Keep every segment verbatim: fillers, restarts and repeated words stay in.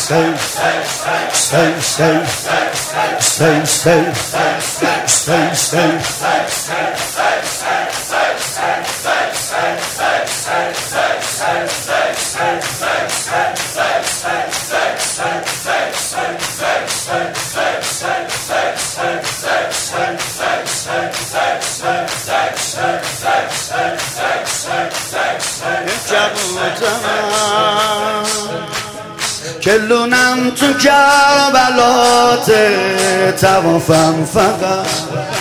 کلونم تو کربلات توافم فقط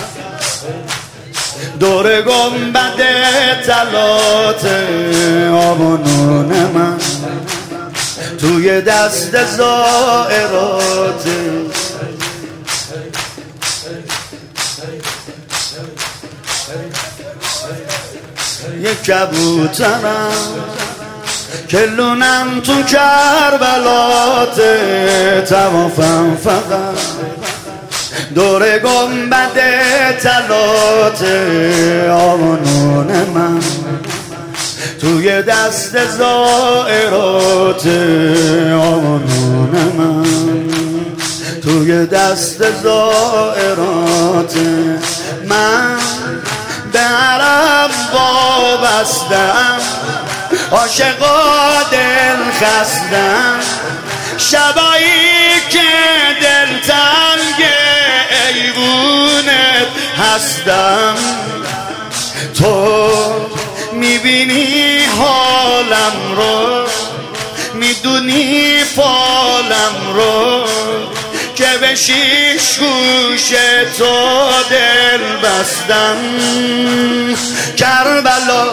دور گنبد طلات آب و نون من توی دست زائرات یک کبوترم کلونم تو کربلات توافم فقط دور گنبد طلات آب و نون من توی دست زائرات آب و نون من توی دست زائرات من به عرب وابستم عاشقا دل خستم شبایی که دل تنگ ایوونت هستم تو میبینی حالم رو میدونی فالم رو که به شیش گوش تو دل بستم کربلا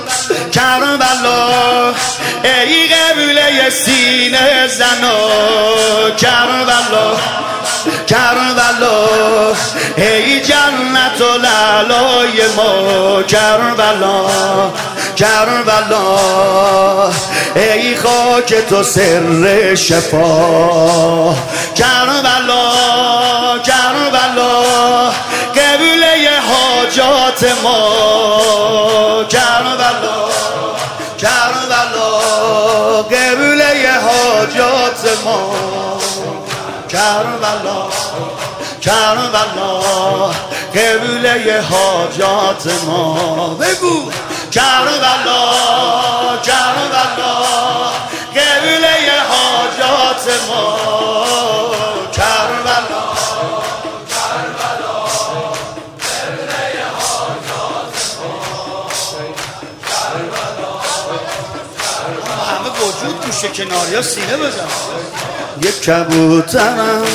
کربلا ای قبله سینه زنا کربلا کربلا ای جنت و لالای ما کربلا کربلا ای خاک تو سر شفا کربلا کربلا قبله حاجات ما کربلا کربلا قبله حاجات ما کربلا کربلا قبله حاجات ما بگو کربلا کربلا قبله حاجات ما کربلا کربلا قبله حاجات ما کربلا همه وجود گوشه کناریا سینه بزن یک کبوترم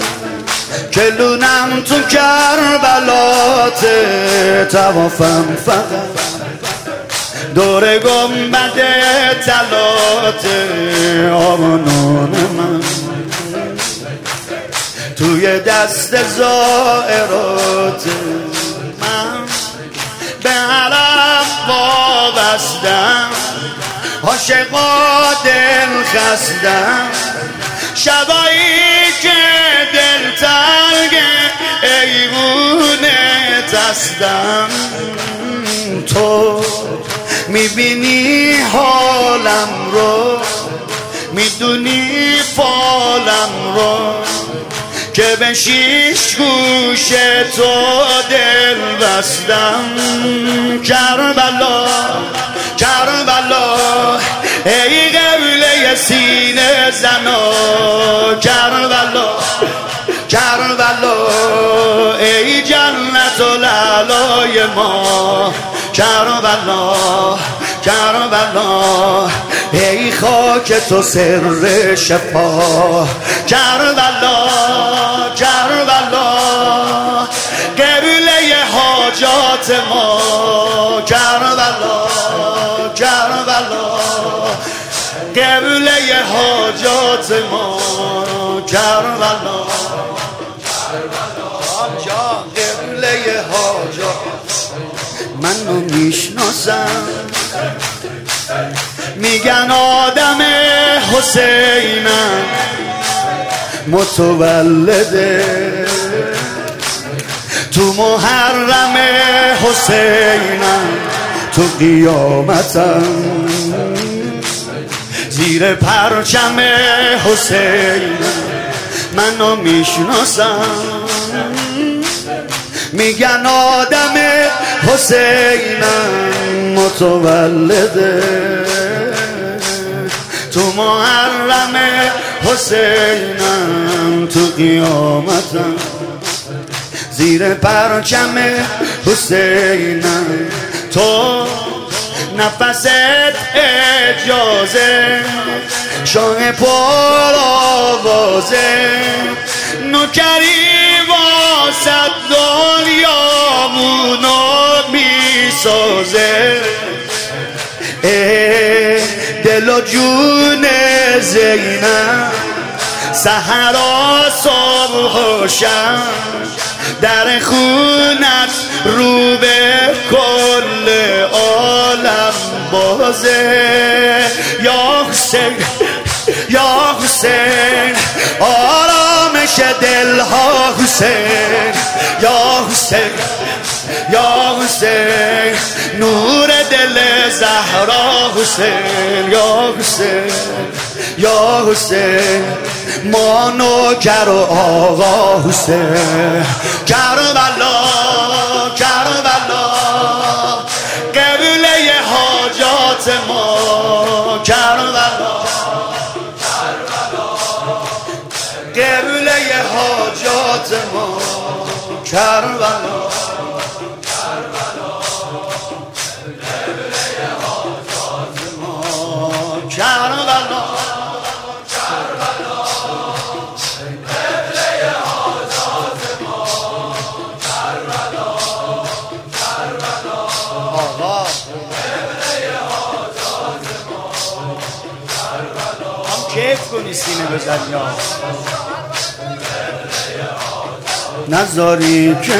کلونم تو کربلات توافم فقط دور گنبد طلات آب و نون من توی دست زائرات من به عرب وابستم عاشقا دل خستم شبایی که دل تنگ ایوونت هستم تو میبینی حالم رو میدونی فالم رو که به شیش گوش تو دل بستم کربلا کربلا ای قبله سینه زنا کربلا کربلا ای جنت و لالای ما کربلا کربلا ای خاک تو سر شفا کربلا کربلا قبله حاجات ما کربلا کربلا قبله حاجات ما کربلا آنجا قبله حاجات منو میشناسم میگن آدم حسینم متولده تو محرم حسینم تو قیامتم زیر پرچم حسین منو میشناسم میگن آدم حسینم متولده تو محرم حسینم تو قیامتم زیر پرچم حسینم تو نفست اجازه شاه پر آوازه نوکری واسد دنیامونو میسازه دل و جون زینب سحرا صبح و شب در خونت رو به کل عالم بازه یا حسین یا حسین آرامش دلها حسین یا حسین یا حسین نور دل زهرا حسین یا حسین یا حسین ما نوکر و آقا حسین کربلا کربلا قبله حاجات ما کربلا قبله حاجات ما کربلا کربلا کیف کنی سینه بزنی نذاری که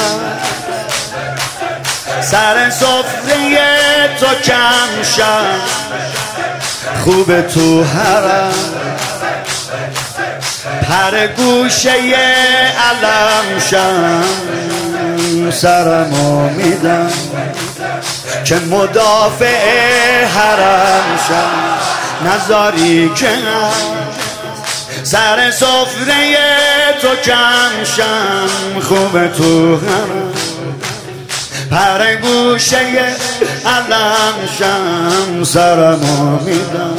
سر سفره تو کم شد خوب تو حرم پر گوشه علم شم سرمو میدم که مدافع حرم شم نذاری که سر سفره تو کم شم خوب تو هم پر گوشه علم شم سرمو میدم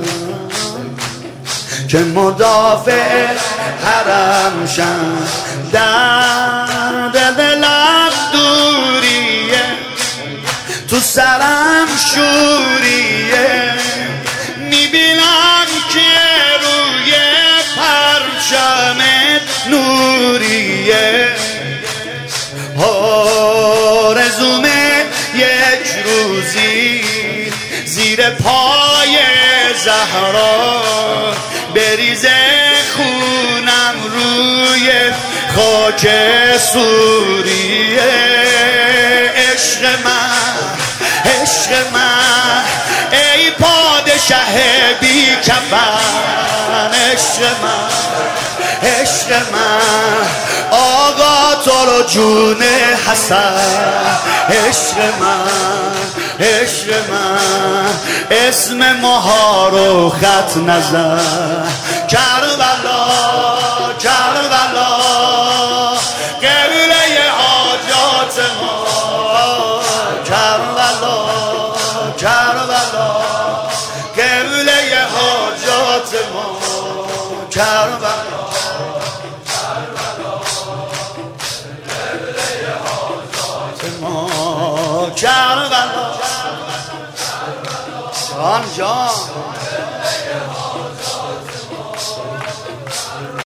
که مدافع حرم شم درد دلم دوریه تو سرم شوریه میبینم که روی پرچمت نوریه آرزومه یک روزی زیر پای زهرا بریزه خونم روی خاک سوریه عشق من عشق من ای پادشه بی کفن عشق من عشق من آقا تو رو جون حسن عشق من عشق من اسم ماها رو خط نزن کربلا کربلا قبله حاجات ما کربلا کربلا قبله حاجات ما کربلا کربلا جان جان